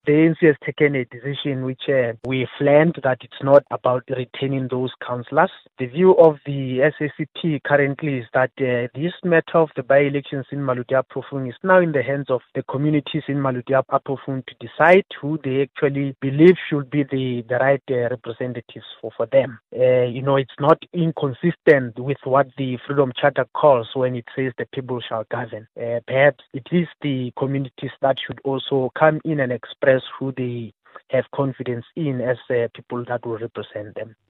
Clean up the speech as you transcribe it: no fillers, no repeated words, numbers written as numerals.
the ANC has taken a decision which we've learned that it's not about retaining those councillors. The view of the SACP currently is that this matter of the by-elections in Maluti Apofung is now in the hands of the communities in Maluti Apofung to decide who they actually believe should be the right representatives for them. It's not inconsistent with what the Freedom Charter calls when it says the people shall govern. Perhaps it is the communities that should also come in and express who they have confidence in as people that will represent them.